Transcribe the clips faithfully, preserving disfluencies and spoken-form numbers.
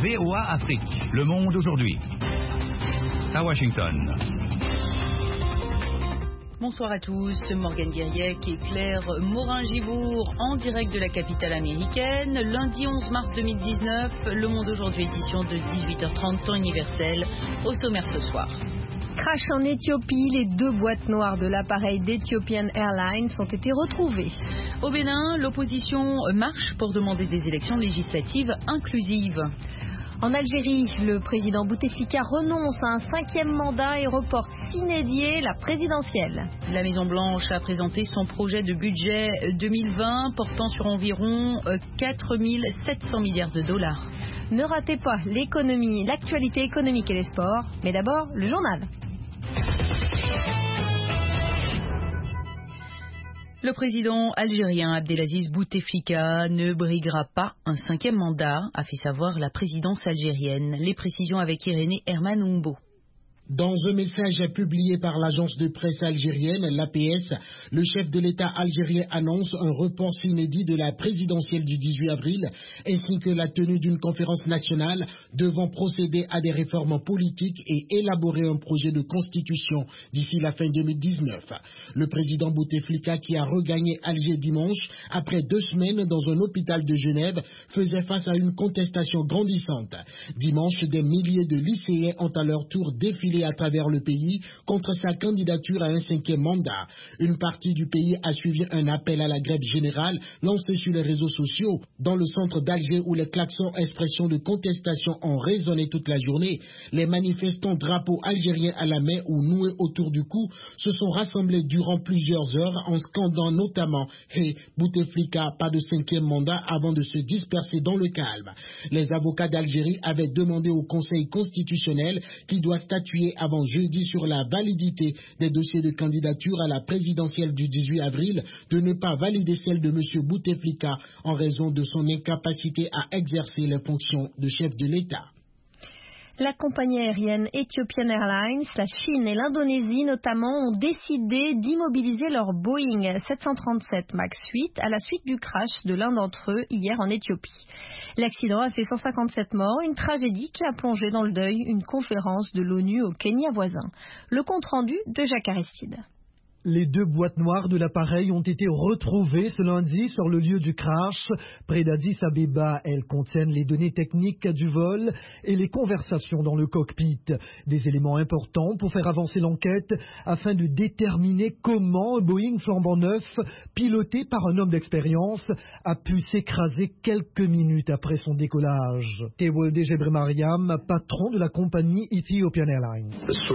V O A Afrique, Le Monde aujourd'hui. À Washington. Bonsoir à tous, Morgane Guiriec et Claire Morin-Gibourg en direct de la capitale américaine. Lundi onze mars deux mille dix-neuf, Le Monde aujourd'hui, édition de dix-huit heures trente, temps universel. Au sommaire ce soir. Crash en Éthiopie, les deux boîtes noires de l'appareil d'Ethiopian Airlines ont été retrouvées. Au Bénin, l'opposition marche pour demander des élections législatives inclusives. En Algérie, le président Bouteflika renonce à un cinquième mandat et reporte sine die la présidentielle. La Maison-Blanche a présenté son projet de budget deux mille vingt portant sur environ quatre mille sept cents milliards de dollars. Ne ratez pas l'économie, l'actualité économique et les sports, mais d'abord le journal. Le président algérien Abdelaziz Bouteflika ne briguera pas un cinquième mandat, a fait savoir la présidence algérienne. Les précisions avec Irénée Herman Oumbo. Dans un message publié par l'agence de presse algérienne, l'A P S, le chef de l'État algérien annonce un report inédit de la présidentielle du dix-huit avril, ainsi que la tenue d'une conférence nationale devant procéder à des réformes politiques et élaborer un projet de constitution d'ici la fin deux mille dix-neuf. Le président Bouteflika, qui a regagné Alger dimanche, après deux semaines dans un hôpital de Genève, faisait face à une contestation grandissante. Dimanche, des milliers de lycéens ont à leur tour défilé à travers le pays contre sa candidature à un cinquième mandat. Une partie du pays a suivi un appel à la grève générale lancé sur les réseaux sociaux. Dans le centre d'Alger, où les klaxons expressions de contestation ont résonné toute la journée, les manifestants drapeaux algériens à la main ou noués autour du cou se sont rassemblés durant plusieurs heures en scandant notamment « Hey, Bouteflika, pas de cinquième mandat » avant de se disperser dans le calme. Les avocats d'Algérie avaient demandé au Conseil constitutionnel, qui doit statuer avant jeudi sur la validité des dossiers de candidature à la présidentielle du dix-huit avril, de ne pas valider celle de M. Bouteflika en raison de son incapacité à exercer les fonctions de chef de l'État. La compagnie aérienne Ethiopian Airlines, la Chine et l'Indonésie notamment ont décidé d'immobiliser leur Boeing sept cent trente-sept MAX huit à la suite du crash de l'un d'entre eux hier en Éthiopie. L'accident a fait cent cinquante-sept morts, une tragédie qui a plongé dans le deuil une conférence de l'ONU au Kenya voisin. Le compte-rendu de Jacques Aristide. Les deux boîtes noires de l'appareil ont été retrouvées ce lundi sur le lieu du crash. Près d'Addis Abeba, elles contiennent les données techniques du vol et les conversations dans le cockpit. Des éléments importants pour faire avancer l'enquête afin de déterminer comment un Boeing flambant neuf, piloté par un homme d'expérience, a pu s'écraser quelques minutes après son décollage. Tewolde Gebremariam, patron de la compagnie Ethiopian Airlines.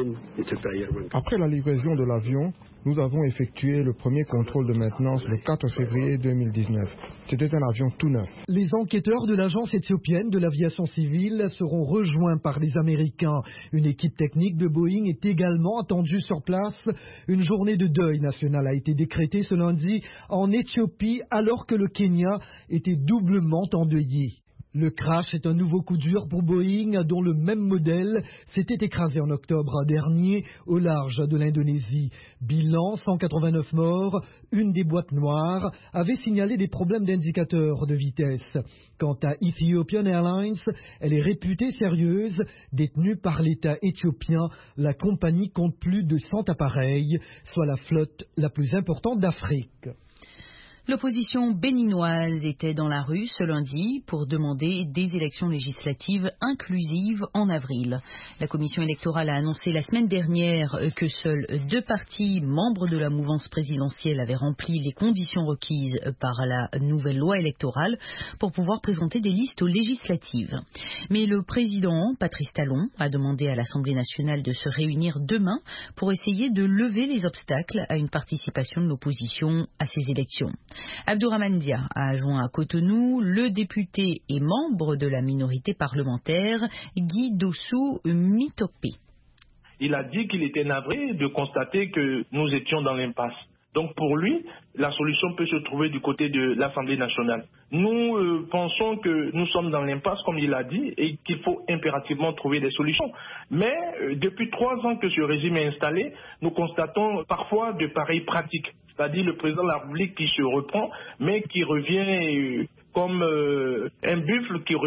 Après la livraison de l'avion, nous avons effectué le premier contrôle de maintenance le quatre février deux mille dix-neuf. C'était un avion tout neuf. Les enquêteurs de l'agence éthiopienne de l'aviation civile seront rejoints par les Américains. Une équipe technique de Boeing est également attendue sur place. Une journée de deuil national a été décrétée ce lundi en Éthiopie alors que le Kenya était doublement endeuillé. Le crash est un nouveau coup dur pour Boeing, dont le même modèle s'était écrasé en octobre dernier au large de l'Indonésie. Bilan, cent quatre-vingt-neuf morts. Une des boîtes noires avait signalé des problèmes d'indicateurs de vitesse. Quant à Ethiopian Airlines, elle est réputée sérieuse. Détenue par l'État éthiopien, la compagnie compte plus de cent appareils, soit la flotte la plus importante d'Afrique. L'opposition béninoise était dans la rue ce lundi pour demander des élections législatives inclusives en avril. La commission électorale a annoncé la semaine dernière que seuls deux partis membres de la mouvance présidentielle avaient rempli les conditions requises par la nouvelle loi électorale pour pouvoir présenter des listes aux législatives. Mais le président, Patrice Talon, a demandé à l'Assemblée nationale de se réunir demain pour essayer de lever les obstacles à une participation de l'opposition à ces élections. Abdourahmane Dia a joint à Cotonou le député et membre de la minorité parlementaire Guy Dossou Mitopé. Il a dit qu'il était navré de constater que nous étions dans l'impasse. Donc pour lui, la solution peut se trouver du côté de l'Assemblée nationale. Nous euh, pensons que nous sommes dans l'impasse, comme il a dit, et qu'il faut impérativement trouver des solutions. Mais euh, depuis trois ans que ce régime est installé, nous constatons parfois de pareilles pratiques. C'est-à-dire le président de la République qui se reprend, mais qui revient euh, comme euh, un buffle qui retourne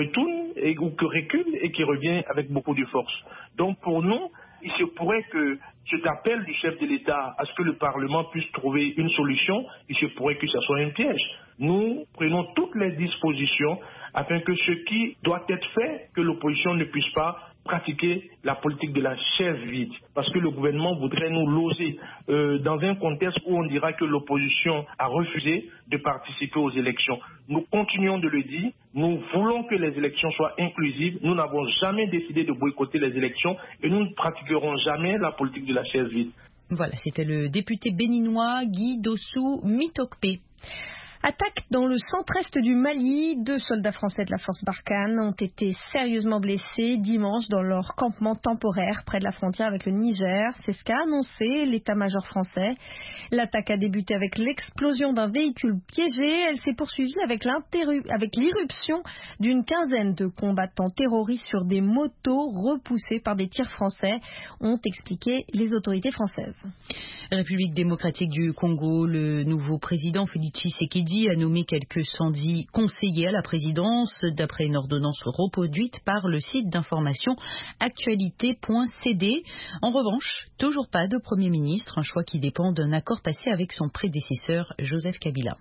et, ou qui recule et qui revient avec beaucoup de force. Donc pour nous, il se pourrait que cet appel du chef de l'État à ce que le Parlement puisse trouver une solution, il se pourrait que ce soit un piège. Nous prenons toutes les dispositions afin que ce qui doit être fait, que l'opposition ne puisse pas pratiquer la politique de la chaise vide. Parce que le gouvernement voudrait nous loger euh, dans un contexte où on dira que l'opposition a refusé de participer aux élections. Nous continuons de le dire, nous voulons que les élections soient inclusives, nous n'avons jamais décidé de boycotter les élections et nous ne pratiquerons jamais la politique de la chaise vide. Voilà, c'était le député béninois Guy Dossou Mitokpe. Attaque dans le centre-est du Mali. Deux soldats français de la force Barkhane ont été sérieusement blessés dimanche dans leur campement temporaire près de la frontière avec le Niger. C'est ce qu'a annoncé l'état-major français. L'attaque a débuté avec l'explosion d'un véhicule piégé. Elle s'est poursuivie avec, avec l'irruption d'une quinzaine de combattants terroristes sur des motos repoussés par des tirs français, ont expliqué les autorités françaises. République démocratique du Congo, le nouveau président Félix Tshisekedi a nommé quelques cent dix conseillers à la présidence, d'après une ordonnance reproduite par le site d'information actualité point c d. En revanche, toujours pas de Premier ministre, un choix qui dépend d'un accord passé avec son prédécesseur Joseph Kabila.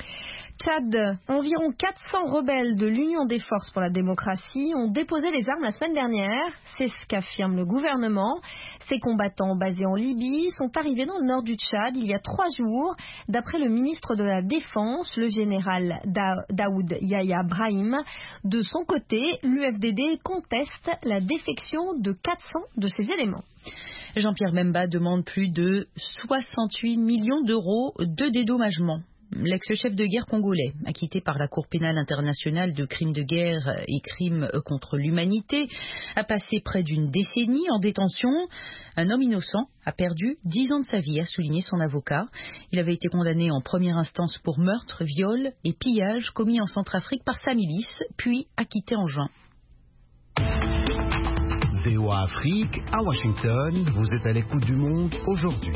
Tchad, environ quatre cents rebelles de l'Union des forces pour la démocratie ont déposé les armes la semaine dernière. C'est ce qu'affirme le gouvernement. Ces combattants basés en Libye sont arrivés dans le nord du Tchad il y a trois jours. D'après le ministre de la Défense, le général da- Daoud Yahya Brahim, de son côté, l'U F D D conteste la défection de quatre cents de ces éléments. Jean-Pierre Bemba demande plus de soixante-huit millions d'euros de dédommagement. L'ex-chef de guerre congolais, acquitté par la Cour pénale internationale de crimes de guerre et crimes contre l'humanité, a passé près d'une décennie en détention. Un homme innocent a perdu dix ans de sa vie, a souligné son avocat. Il avait été condamné en première instance pour meurtre, viol et pillage commis en Centrafrique par sa milice, puis acquitté en juin. V O A Afrique, à Washington, vous êtes à l'écoute du monde aujourd'hui.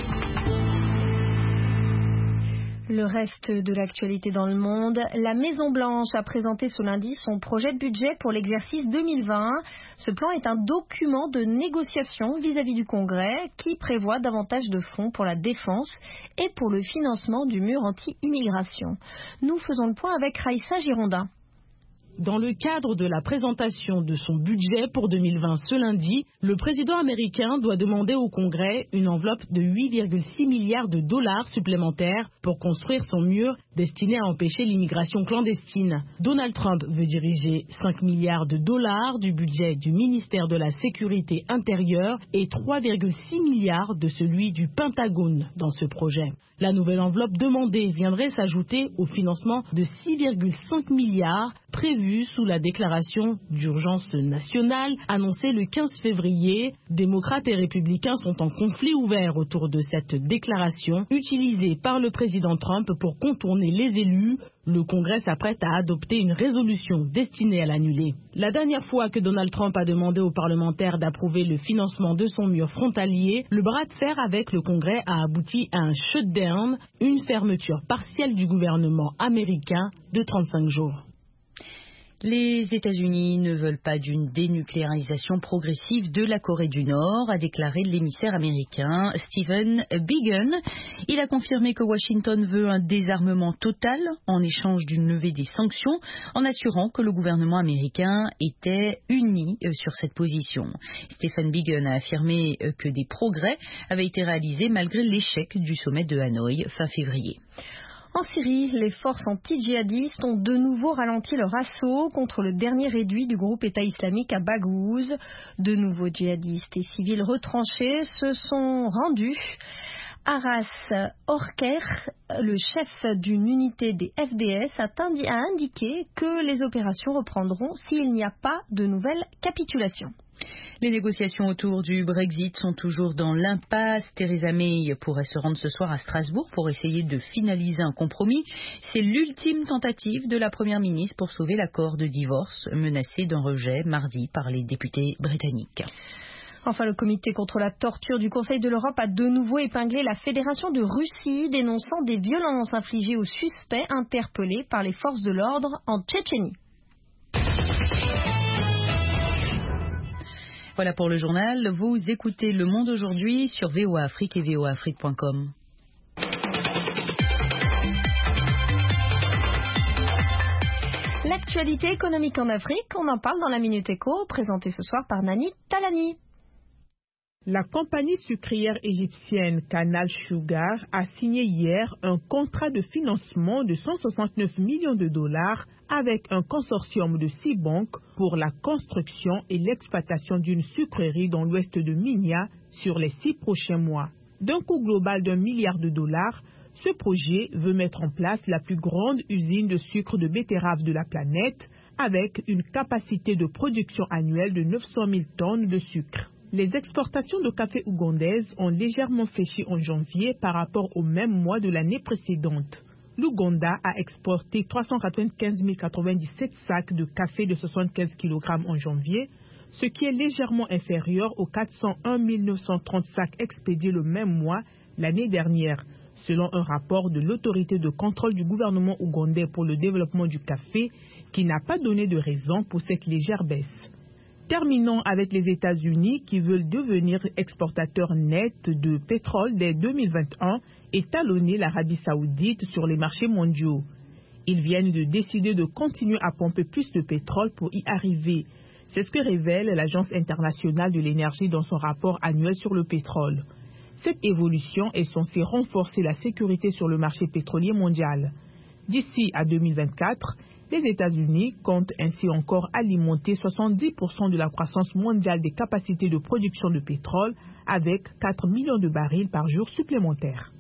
Le reste de l'actualité dans le monde, la Maison-Blanche a présenté ce lundi son projet de budget pour l'exercice deux mille vingt. Ce plan est un document de négociation vis-à-vis du Congrès qui prévoit davantage de fonds pour la défense et pour le financement du mur anti-immigration. Nous faisons le point avec Raïssa Girondin. Dans le cadre de la présentation de son budget pour deux mille vingt ce lundi, le président américain doit demander au Congrès une enveloppe de huit virgule six milliards de dollars supplémentaires pour construire son mur destiné à empêcher l'immigration clandestine. Donald Trump veut diriger cinq milliards de dollars du budget du ministère de la Sécurité intérieure et trois virgule six milliards de celui du Pentagone dans ce projet. La nouvelle enveloppe demandée viendrait s'ajouter au financement de six virgule cinq milliards prévu sous la déclaration d'urgence nationale annoncée le quinze février. Démocrates et républicains sont en conflit ouvert autour de cette déclaration utilisée par le président Trump pour contourner les élus. Le Congrès s'apprête à adopter une résolution destinée à l'annuler. La dernière fois que Donald Trump a demandé aux parlementaires d'approuver le financement de son mur frontalier, le bras de fer avec le Congrès a abouti à un shutdown, une fermeture partielle du gouvernement américain de trente-cinq jours. Les États-Unis ne veulent pas d'une dénucléarisation progressive de la Corée du Nord, a déclaré l'émissaire américain Stephen Biegun. Il a confirmé que Washington veut un désarmement total en échange d'une levée des sanctions, en assurant que le gouvernement américain était uni sur cette position. Stephen Biegun a affirmé que des progrès avaient été réalisés malgré l'échec du sommet de Hanoï fin février. En Syrie, les forces anti-djihadistes ont de nouveau ralenti leur assaut contre le dernier réduit du groupe État islamique à Baghouz. De nouveaux djihadistes et civils retranchés se sont rendus. Aras Orker, le chef d'une unité des F D S, a indiqué que les opérations reprendront s'il n'y a pas de nouvelle capitulation. Les négociations autour du Brexit sont toujours dans l'impasse. Theresa May pourrait se rendre ce soir à Strasbourg pour essayer de finaliser un compromis. C'est l'ultime tentative de la Première ministre pour sauver l'accord de divorce menacé d'un rejet mardi par les députés britanniques. Enfin, le comité contre la torture du Conseil de l'Europe a de nouveau épinglé la Fédération de Russie, dénonçant des violences infligées aux suspects interpellés par les forces de l'ordre en Tchétchénie. Voilà pour le journal. Vous écoutez Le Monde aujourd'hui sur V O A Afrique et V O A Afrique point com. L'actualité économique en Afrique, on en parle dans la Minute Éco, présentée ce soir par Nani Talani. La compagnie sucrière égyptienne Canal Sugar a signé hier un contrat de financement de cent soixante-neuf millions de dollars avec un consortium de six banques pour la construction et l'exploitation d'une sucrerie dans l'ouest de Minya sur les six prochains mois. D'un coût global d'un milliard de dollars, ce projet veut mettre en place la plus grande usine de sucre de betterave de la planète avec une capacité de production annuelle de neuf cent mille tonnes de sucre. Les exportations de café ougandaises ont légèrement fléchi en janvier par rapport au même mois de l'année précédente. L'Ouganda a exporté trois cent quatre-vingt-quinze mille quatre-vingt-dix-sept sacs de café de soixante-quinze kilogrammes en janvier, ce qui est légèrement inférieur aux quatre cent un mille neuf cent trente sacs expédiés le même mois l'année dernière, selon un rapport de l'autorité de contrôle du gouvernement ougandais pour le développement du café, qui n'a pas donné de raison pour cette légère baisse. Terminons avec les États-Unis qui veulent devenir exportateurs nets de pétrole dès deux mille vingt et un et talonner l'Arabie saoudite sur les marchés mondiaux. Ils viennent de décider de continuer à pomper plus de pétrole pour y arriver. C'est ce que révèle l'Agence internationale de l'énergie dans son rapport annuel sur le pétrole. Cette évolution est censée renforcer la sécurité sur le marché pétrolier mondial. D'ici à deux mille vingt-quatre, les États-Unis comptent ainsi encore alimenter soixante-dix pour cent de la croissance mondiale des capacités de production de pétrole avec quatre millions de barils par jour supplémentaires.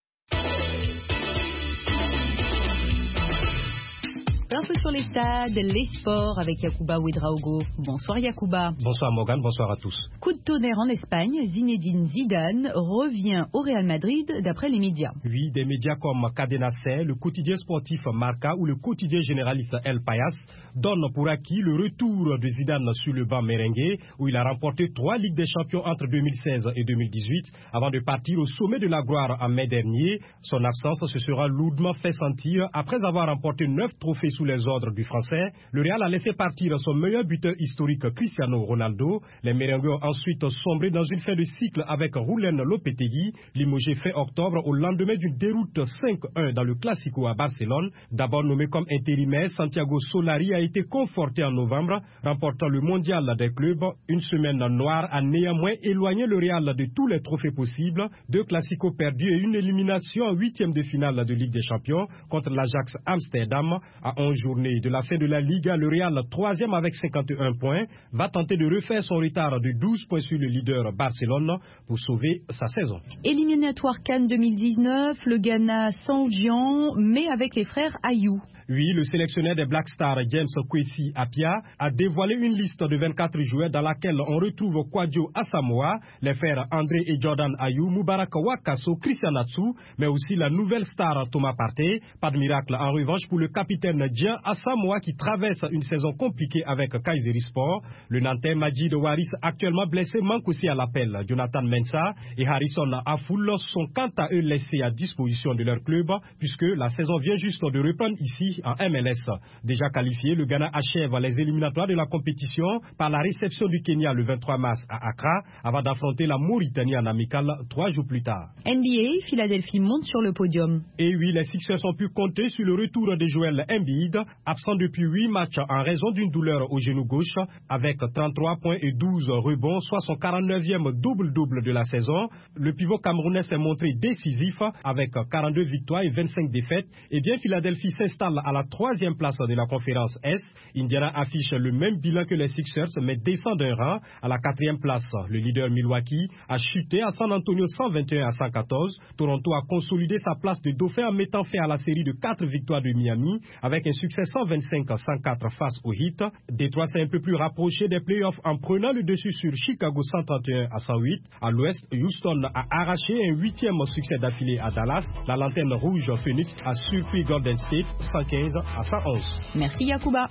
Un peu sur les stades, les sports avec Yacouba Ouedraogo. Bonsoir Yacouba. Bonsoir Morgane, bonsoir à tous. Coup de tonnerre en Espagne, Zinedine Zidane revient au Real Madrid d'après les médias. Oui, des médias comme Cadena C, le quotidien sportif Marca ou le quotidien généraliste El Payas donnent pour acquis le retour de Zidane sur le banc merengue où il a remporté trois Ligues des Champions entre deux mille seize et deux mille dix-huit avant de partir au sommet de la gloire en mai dernier. Son absence se sera lourdement fait sentir après avoir remporté neuf trophées sous les ordres du Français. Le Real a laissé partir son meilleur buteur historique Cristiano Ronaldo. Les merengues ont ensuite sombré dans une fin de cycle avec Roulen Lopetegui, limogé fin octobre au lendemain d'une déroute cinq un dans le Classico à Barcelone. D'abord nommé comme intérimaire, Santiago Solari a été conforté en novembre, remportant le mondial des clubs. Une semaine noire a néanmoins éloigné le Real de tous les trophées possibles. Deux Classicos perdus et une élimination en huitième de finale de Ligue des Champions contre l'Ajax Amsterdam. À onze journées de la fin de la Liga, le Real, troisième avec cinquante et un points, va tenter de refaire son retard de douze points sur le leader Barcelone pour sauver sa saison. Éliminatoire CAN deux mille dix-neuf, le Ghana sans Jean, mais avec les frères Ayou. Oui, le sélectionneur des Black Stars, James Kwesi Appiah, a dévoilé une liste de vingt-quatre joueurs dans laquelle on retrouve Kwadjo Asamoah, les frères André et Jordan Ayou, Mubarak Wakaso, Christian Atsu, mais aussi la nouvelle star Thomas Partey. Pas de miracle en revanche pour le capitaine Dian Asamoah qui traverse une saison compliquée avec Kayserispor. Le Nantais Majid Waris, actuellement blessé, manque aussi à l'appel. Jonathan Mensah et Harrison Afoul sont quant à eux laissés à disposition de leur club puisque la saison vient juste de reprendre ici en M L S. Déjà qualifié, le Ghana achève les éliminatoires de la compétition par la réception du Kenya le vingt-trois mars à Accra avant d'affronter la Mauritanie en amical trois jours plus tard. N B A, Philadelphie monte sur le podium. Et oui, les Sixers ont pu compter sur le retour de Joel Embiid, absent depuis huit matchs en raison d'une douleur au genou gauche, avec trente-trois points et douze rebonds, soit son quarante-neuvième double-double de la saison. Le pivot camerounais s'est montré décisif avec quarante-deux victoires et vingt-cinq défaites. Et bien, Philadelphie s'installe à la troisième place de la conférence Est. Indiana affiche le même bilan que les Sixers, mais descend d'un rang à la quatrième place. Le leader Milwaukee a chuté à San Antonio cent vingt et un à cent quatorze. Toronto a consolidé sa place de dauphin en mettant fin à la série de quatre victoires de Miami avec un succès cent vingt-cinq à cent quatre face au Heat. Détroit s'est un peu plus rapproché des playoffs en prenant le dessus sur Chicago cent trente et un à cent huit. À l'ouest, Houston a arraché un huitième succès d'affilée à Dallas. La lanterne rouge Phoenix a surpris Golden State cent quinze à cent onze. Merci Yacouba.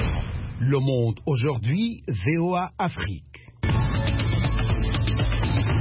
Le Monde aujourd'hui, V O A Afrique.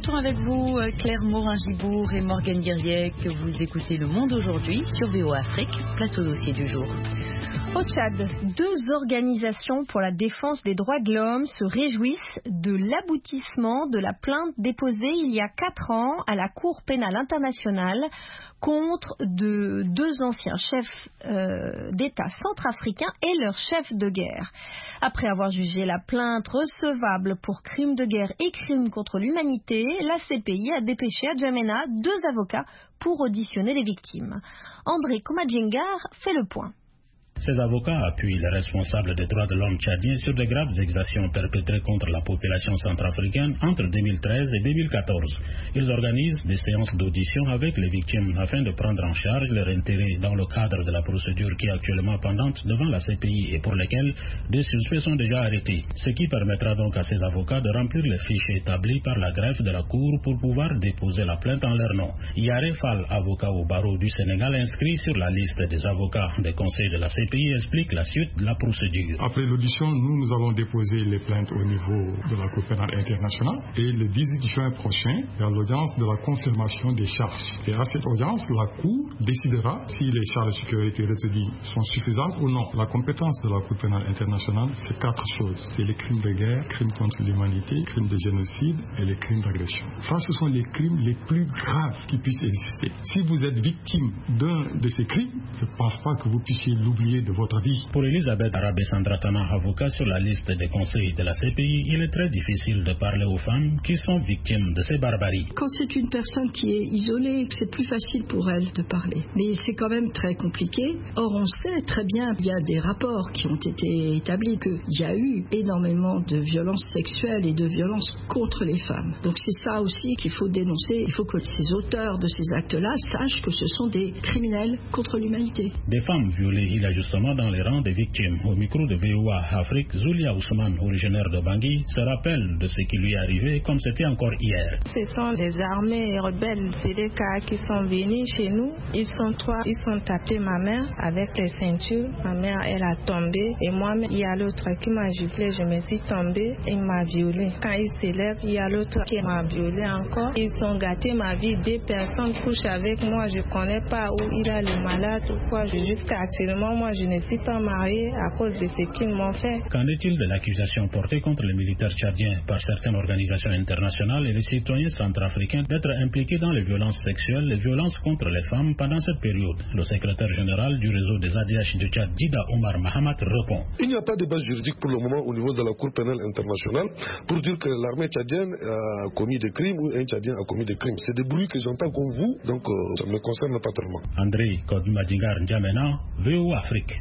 retour avec vous, Claire Morin-Gibourg et Morgane Guerriec. Vous écoutez Le Monde aujourd'hui sur V O A Afrique. Place au dossier du jour. Au Tchad, deux organisations pour la défense des droits de l'homme se réjouissent de l'aboutissement de la plainte déposée il y a quatre ans à la Cour pénale internationale contre de deux anciens chefs euh, d'État centrafricains et leurs chefs de guerre. Après avoir jugé la plainte recevable pour crimes de guerre et crimes contre l'humanité, la C P I a dépêché à N'Djamena deux avocats pour auditionner les victimes. André Komadjengar fait le point. Ces avocats appuient les responsables des droits de l'homme tchadiens sur de graves exactions perpétrées contre la population centrafricaine entre deux mille treize et deux mille quatorze. Ils organisent des séances d'audition avec les victimes afin de prendre en charge leur intérêt dans le cadre de la procédure qui est actuellement pendante devant la C P I et pour laquelle des suspects sont déjà arrêtés. Ce qui permettra donc à ces avocats de remplir les fiches établis par la greffe de la Cour pour pouvoir déposer la plainte en leur nom. Yaré Fall, avocat au barreau du Sénégal, inscrit sur la liste des avocats des conseils de la C P I, explique la suite de la procédure. Après l'audition, nous, nous allons déposer les plaintes au niveau de la Cour pénale internationale et le dix-huit juin prochain, il y a l'audience de la confirmation des charges. Et à cette audience, la Cour décidera si les charges qui ont été retenues sont suffisantes ou non. La compétence de la Cour pénale internationale, c'est quatre choses. C'est les crimes de guerre, crimes contre l'humanité, crimes de génocide et les crimes d'agression. Ça, ce sont les crimes les plus graves qui puissent exister. Si vous êtes victime d'un de ces crimes, je ne pense pas que vous puissiez l'oublier de votre vie. Pour Elisabeth Arabé-Sandratana, avocat sur la liste des conseils de la C P I, il est très difficile de parler aux femmes qui sont victimes de ces barbaries. Quand c'est une personne qui est isolée, c'est plus facile pour elle de parler. Mais c'est quand même très compliqué. Or, on sait très bien, il y a des rapports qui ont été établis qu'il y a eu énormément de violences sexuelles et de violences contre les femmes. Donc c'est ça aussi qu'il faut dénoncer. Il faut que ces auteurs de ces actes-là sachent que ce sont des criminels contre l'humanité. Des femmes violées, il y a justement dans les rangs des victimes. Au micro de V O A Afrique, Zulia Ousmane, originaire de Bangui, se rappelle de ce qui lui est arrivé comme c'était encore hier. Ce sont des armées rebelles, c'est des cas qui sont venus chez nous. Ils sont trois, ils sont tapés ma mère avec les ceintures. Ma mère, elle a tombé et moi, il y a l'autre qui m'a giflé, je me suis tombée et il m'a violée. Quand il s'élève, il y a l'autre qui m'a violée encore. Ils ont gâté ma vie, des personnes couchent avec moi, je ne connais pas où il a le malade ou quoi. Jusqu'à actuellement, moi, je ne suis pas mariée à cause de ce qu'ils m'ont fait. Qu'en est-il de l'accusation portée contre les militaires tchadiens par certaines organisations internationales et les citoyens centrafricains d'être impliqués dans les violences sexuelles, les violences contre les femmes pendant cette période? Le secrétaire général du réseau des A D H de Tchad, Dida Omar Mahamat, répond. Il n'y a pas de base juridique pour le moment au niveau de la Cour pénale internationale pour dire que l'armée tchadienne a commis des crimes ou un tchadien a commis des crimes. C'est des bruits que j'entends comme vous, donc euh, ça ne me concerne pas tellement. André Kodmadingar N'Djamena, V O A Afrique.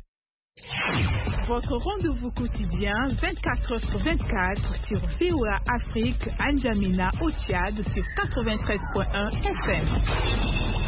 Votre rendez-vous quotidien vingt-quatre heures sur vingt-quatre sur V O A Afrique à N'Djamena au Tchad sur quatre-vingt-treize point un F M.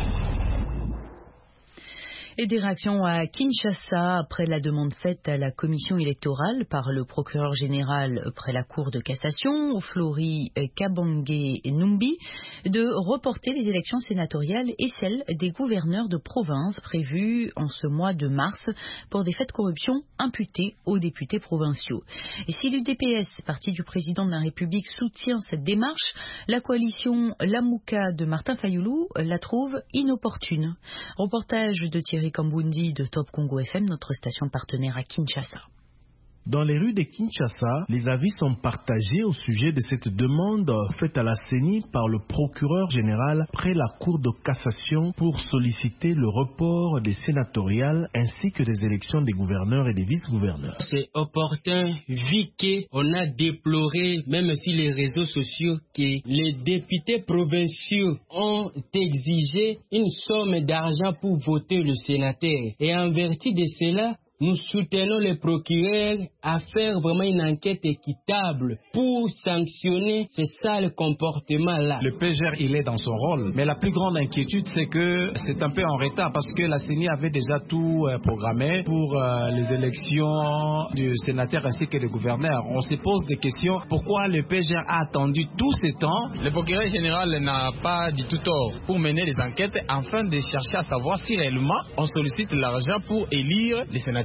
Et des réactions à Kinshasa après la demande faite à la commission électorale par le procureur général près la Cour de cassation, Flori Kabangé Numbi, de reporter les élections sénatoriales et celles des gouverneurs de province prévues en ce mois de mars pour des faits de corruption imputés aux députés provinciaux. Et si l'U D P S, parti du président de la République, soutient cette démarche, la coalition Lamouka de Martin Fayoulou la trouve inopportune. Reportage de Thierry Kambundi de Top Congo F M, notre station partenaire à Kinshasa. Dans les rues de Kinshasa, les avis sont partagés au sujet de cette demande faite à la C E N I par le procureur général près la Cour de cassation pour solliciter le report des sénatoriales ainsi que des élections des gouverneurs et des vice-gouverneurs. C'est opportun vu qu'on a déploré, même sur les réseaux sociaux, que les députés provinciaux ont exigé une somme d'argent pour voter le sénateur. Et en vertu de cela, nous soutenons les procureurs à faire vraiment une enquête équitable pour sanctionner ces sales comportements-là. Le P G R, il est dans son rôle, mais la plus grande inquiétude, c'est que c'est un peu en retard parce que la C E N I avait déjà tout euh, programmé pour euh, les élections du sénateur ainsi que des gouverneurs. On se pose des questions. Pourquoi le P G R a attendu tout ce temps? Le procureur général n'a pas du tout tort pour mener les enquêtes afin de chercher à savoir si réellement on sollicite l'argent pour élire les sénateurs.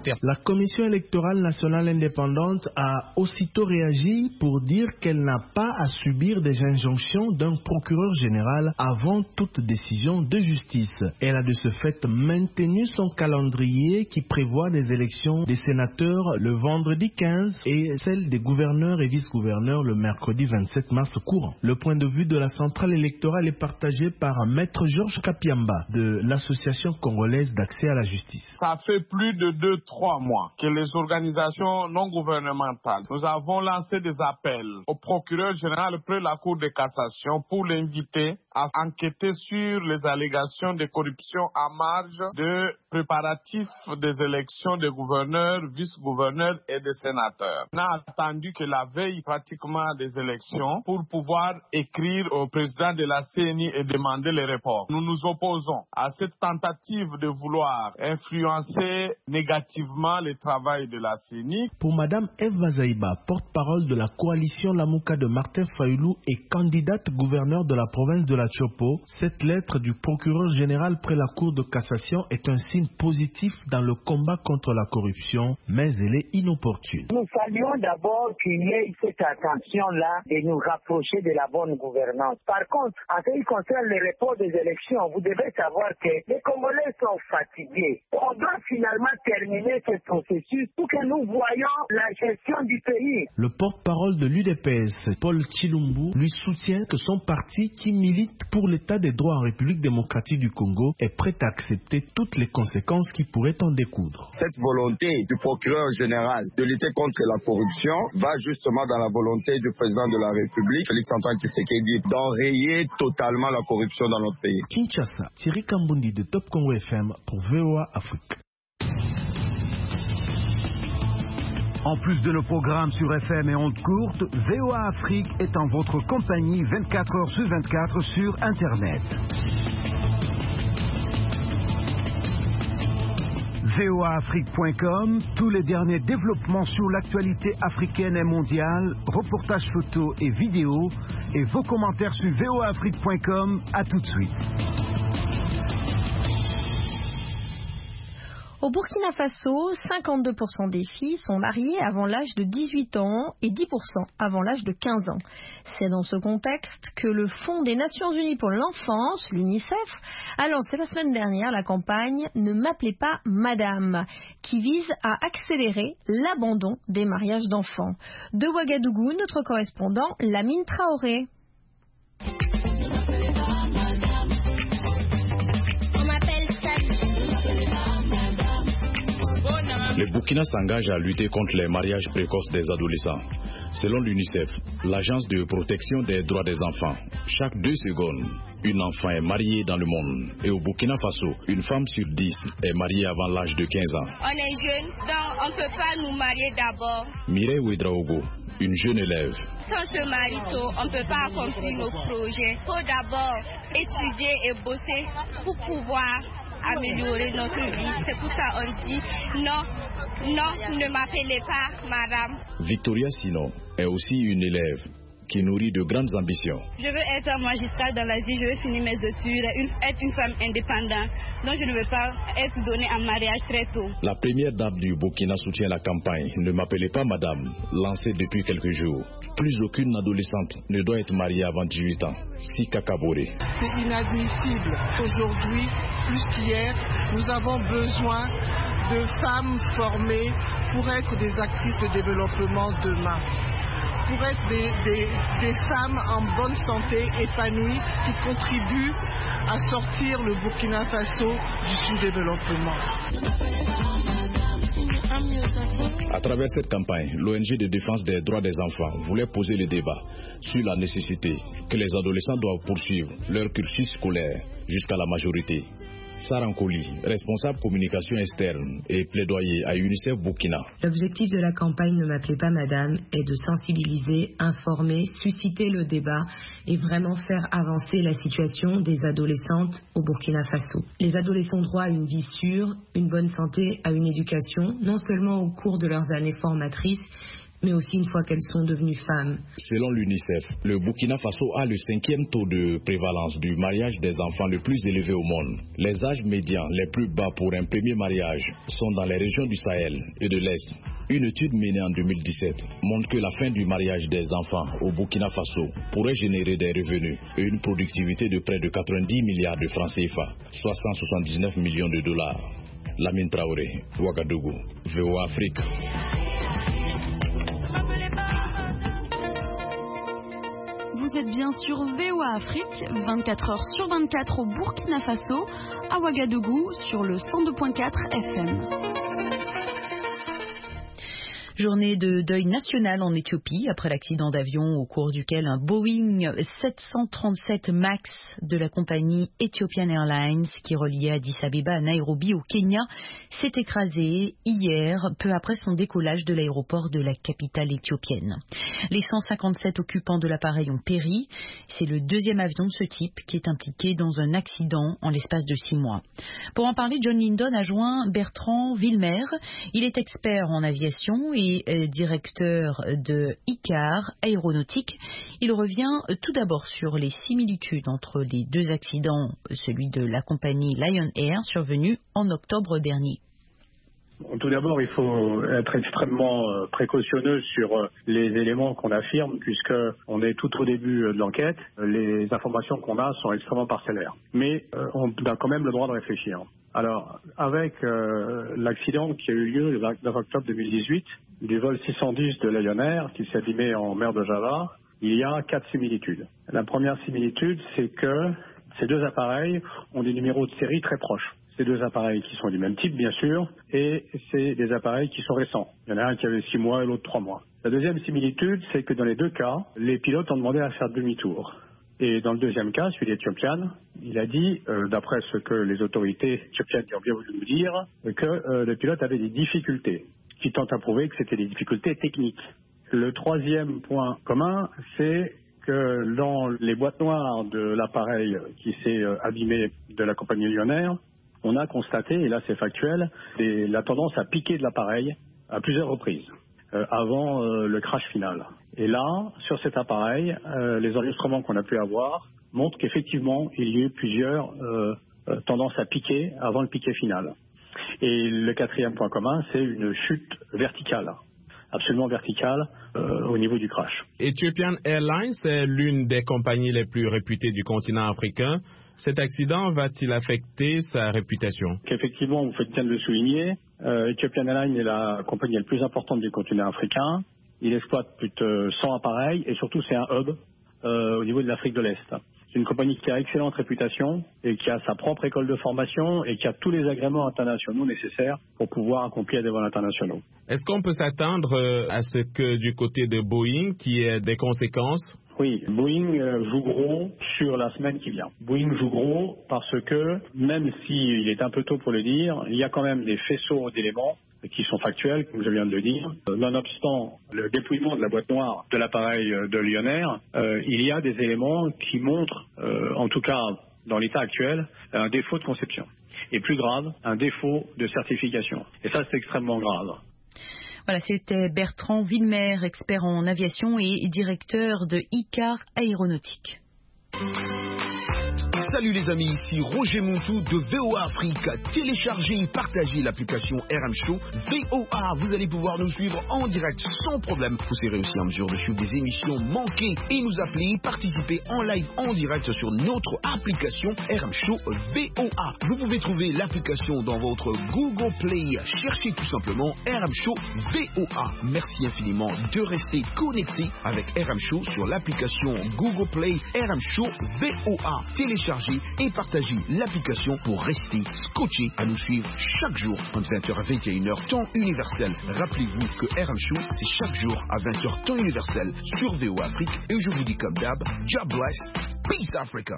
parlementaires. La Commission électorale nationale indépendante a aussitôt réagi pour dire qu'elle n'a pas à subir des injonctions d'un procureur général avant toute décision de justice. Elle a de ce fait maintenu son calendrier qui prévoit des élections des sénateurs le vendredi quinze et celle des gouverneurs et vice-gouverneurs le mercredi vingt-sept mars courant. Le point de vue de la centrale électorale est partagé par Maître Georges Kapiamba de l'Association congolaise d'accès à la justice. Ça fait plus de deux, trois mois que les organisations non gouvernementales, nous avons lancé des appels au procureur général près la Cour de cassation pour l'inviter à enquêter sur les allégations de corruption à marge de préparatifs des élections des gouverneurs, vice-gouverneurs et des sénateurs. On a attendu que la veille pratiquement des élections pour pouvoir écrire au président de la C N I et demander les reports. Nous nous opposons à cette tentative de vouloir influencer négativement le travail de la C N I. Pour Madame Eva Zaïba, porte-parole de la coalition Lamuka de Martin Fayoulou et candidate gouverneur de la province de la Chopo, cette lettre du procureur général près la Cour de cassation est un signe positif dans le combat contre la corruption, mais elle est inopportune. Nous saluons d'abord qu'il y ait cette attention-là de nous rapprocher de la bonne gouvernance. Par contre, en ce qui concerne le report des élections, vous devez savoir que les Congolais sont fatigués. On doit finalement terminer ce processus pour que nous voyions la gestion du pays. Le porte-parole de l'U D P S, Paul Chilumbu, lui soutient que son parti, qui milite pour l'état des droits en République démocratique du Congo, est prêt à accepter toutes les conséquences qui pourraient en découdre. Cette volonté du procureur général de lutter contre la corruption va justement dans la volonté du président de la République, Félix Antoine Tshisekedi, d'enrayer totalement la corruption dans notre pays. Kinshasa, Thierry Kambundi de Top Congo F M pour V O A Afrique. En plus de nos programmes sur F M et ondes courtes, V O A Afrique est en votre compagnie vingt-quatre heures sur vingt-quatre sur Internet. V O A Afrique point com, tous les derniers développements sur l'actualité africaine et mondiale, reportages photos et vidéos, et vos commentaires sur V O A Afrique point com. À tout de suite. Au Burkina Faso, cinquante-deux pour cent des filles sont mariées avant l'âge de dix-huit ans et dix pour cent avant l'âge de quinze ans. C'est dans ce contexte que le Fonds des Nations Unies pour l'enfance, l'UNICEF, a lancé la semaine dernière la campagne « Ne m'appelez pas Madame » qui vise à accélérer l'abandon des mariages d'enfants. De Ouagadougou, notre correspondant Lamine Traoré. Le Burkina s'engage à lutter contre les mariages précoces des adolescents. Selon l'UNICEF, l'agence de protection des droits des enfants, chaque deux secondes, une enfant est mariée dans le monde. Et au Burkina Faso, une femme sur dix est mariée avant l'âge de quinze ans. On est jeunes, donc on ne peut pas nous marier d'abord. Mireille Ouedraogo, une jeune élève. Sans se marier tôt, on ne peut pas accomplir nos projets. Il faut d'abord étudier et bosser pour pouvoir améliorer notre vie. C'est pour ça qu'on dit non, non, ne m'appelez pas madame. Victoria Sino est aussi une élève qui nourrit de grandes ambitions. Je veux être magistrate dans la vie, je veux finir mes études, une, être une femme indépendante, donc je ne veux pas être donnée en mariage très tôt. La première dame du Burkina soutient la campagne « Ne m'appelez pas madame » lancée depuis quelques jours. Plus aucune adolescente ne doit être mariée avant dix-huit ans. Sika Kabore. C'est inadmissible. Aujourd'hui, plus qu'hier, nous avons besoin de femmes formées pour être des actrices de développement demain. Pour être des, des, des femmes en bonne santé, épanouies, qui contribuent à sortir le Burkina Faso du sous-développement. À travers cette campagne, l'O N G de défense des droits des enfants voulait poser le débat sur la nécessité que les adolescents doivent poursuivre leur cursus scolaire jusqu'à la majorité. Sarah Nkoli, responsable communication externe et plaidoyer à UNICEF Burkina. L'objectif de la campagne Ne m'appelez pas madame est de sensibiliser, informer, susciter le débat et vraiment faire avancer la situation des adolescentes au Burkina Faso. Les adolescents ont droit à une vie sûre, une bonne santé, à une éducation, non seulement au cours de leurs années formatrices, mais aussi une fois qu'elles sont devenues femmes. Selon l'UNICEF, le Burkina Faso a le cinquième taux de prévalence du mariage des enfants le plus élevé au monde. Les âges médians les plus bas pour un premier mariage sont dans les régions du Sahel et de l'Est. Une étude menée en deux mille dix-sept montre que la fin du mariage des enfants au Burkina Faso pourrait générer des revenus et une productivité de près de quatre-vingt-dix milliards de francs C F A, soit cent soixante-dix-neuf millions de dollars. Lamine Traoré, Ouagadougou, V O A Afrique. Vous êtes bien sur V O A Afrique, vingt-quatre heures sur vingt-quatre au Burkina Faso, à Ouagadougou sur le cent deux virgule quatre F M. Journée de deuil national en Éthiopie après l'accident d'avion au cours duquel un Boeing sept cent trente-sept MAX de la compagnie Ethiopian Airlines qui reliait Addis Abeba à Nairobi au Kenya s'est écrasé hier peu après son décollage de l'aéroport de la capitale éthiopienne. Les cent cinquante-sept occupants de l'appareil ont péri. C'est le deuxième avion de ce type qui est impliqué dans un accident en l'espace de six mois. Pour en parler, John Lindon a joint Bertrand Villemer. Il est expert en aviation et directeur de ICAR Aéronautique. Il revient tout d'abord sur les similitudes entre les deux accidents, celui de la compagnie Lion Air survenu en octobre dernier. Tout d'abord, il faut être extrêmement précautionneux sur les éléments qu'on affirme, puisque on est tout au début de l'enquête. Les informations qu'on a sont extrêmement parcellaires. Mais on a quand même le droit de réfléchir. Alors, avec euh, l'accident qui a eu lieu le vingt-neuf octobre deux mille dix-huit du vol six cent dix de Lion Air qui s'est abîmé en mer de Java, il y a quatre similitudes. La première similitude, c'est que ces deux appareils ont des numéros de série très proches. Ces deux appareils qui sont du même type, bien sûr, et c'est des appareils qui sont récents. Il y en a un qui avait six mois et l'autre trois mois. La deuxième similitude, c'est que dans les deux cas, les pilotes ont demandé à faire demi-tour. Et dans le deuxième cas, celui d'Ethiopian, il a dit, euh, d'après ce que les autorités éthiopiennes ont bien voulu nous dire, que euh, le pilote avait des difficultés, qui tentent à prouver que c'était des difficultés techniques. Le troisième point commun, c'est que dans les boîtes noires de l'appareil qui s'est euh, abîmé de la compagnie Lion Air, on a constaté, et là c'est factuel, des, la tendance à piquer de l'appareil à plusieurs reprises. Euh, avant euh, le crash final. Et là, sur cet appareil, euh, les enregistrements qu'on a pu avoir montrent qu'effectivement, il y a eu plusieurs euh, euh, tendances à piquer avant le piqué final. Et le quatrième point commun, c'est une chute verticale, absolument verticale, euh, au niveau du crash. Ethiopian Airlines est l'une des compagnies les plus réputées du continent africain. Cet accident va-t-il affecter sa réputation? Effectivement, vous faites bien de le souligner. Euh, Ethiopian Airlines est la compagnie la plus importante du continent africain. Il exploite plus de cent appareils et surtout c'est un hub euh, au niveau de l'Afrique de l'Est. C'est une compagnie qui a excellente réputation et qui a sa propre école de formation et qui a tous les agréments internationaux nécessaires pour pouvoir accomplir des vols internationaux. Est-ce qu'on peut s'attendre à ce que du côté de Boeing, qu'il y ait des conséquences? Oui, Boeing joue gros sur la semaine qui vient. Boeing joue gros parce que, même s'il est un peu tôt pour le dire, il y a quand même des faisceaux d'éléments qui sont factuels, comme je viens de le dire. Nonobstant le dépouillement de la boîte noire de l'appareil de Lion Air, euh, il y a des éléments qui montrent, euh, en tout cas dans l'état actuel, un défaut de conception. Et plus grave, un défaut de certification. Et ça, c'est extrêmement grave. Voilà, c'était Bertrand Villemer, expert en aviation et directeur de ICAR Aéronautique. Salut les amis, ici Roger Montou de V O A Afrique. Téléchargez et partagez l'application R M Show V O A. Vous allez pouvoir nous suivre en direct sans problème. Vous serez aussi en mesure de suivre des émissions manquées et nous appeler, participer en live en direct sur notre application R M Show V O A. Vous pouvez trouver l'application dans votre Google Play. Cherchez tout simplement R M Show V O A. Merci infiniment de rester connecté avec R M Show sur l'application Google Play R M Show V O A. Téléchargez et partagez l'application pour rester scotché à nous suivre chaque jour entre vingt heures à vingt et une heures temps universel. Rappelez-vous que R M Show c'est chaque jour à vingt heures temps universel sur V O A Afrique et je vous dis comme d'hab, God bless, Peace Africa.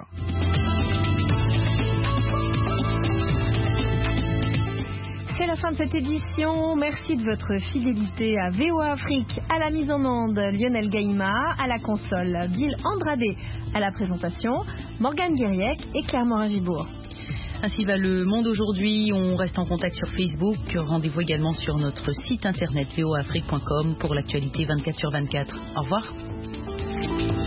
C'est la fin de cette édition. Merci de votre fidélité à V O A Afrique. À la mise en onde, Lionel Gaïma. À la console, Bill Andrade. À la présentation, Morgane Guériec et Claire Morin-Gibourg. Ainsi va le monde aujourd'hui. On reste en contact sur Facebook. Rendez-vous également sur notre site internet v o a afrique point com pour l'actualité vingt-quatre sur vingt-quatre. Au revoir.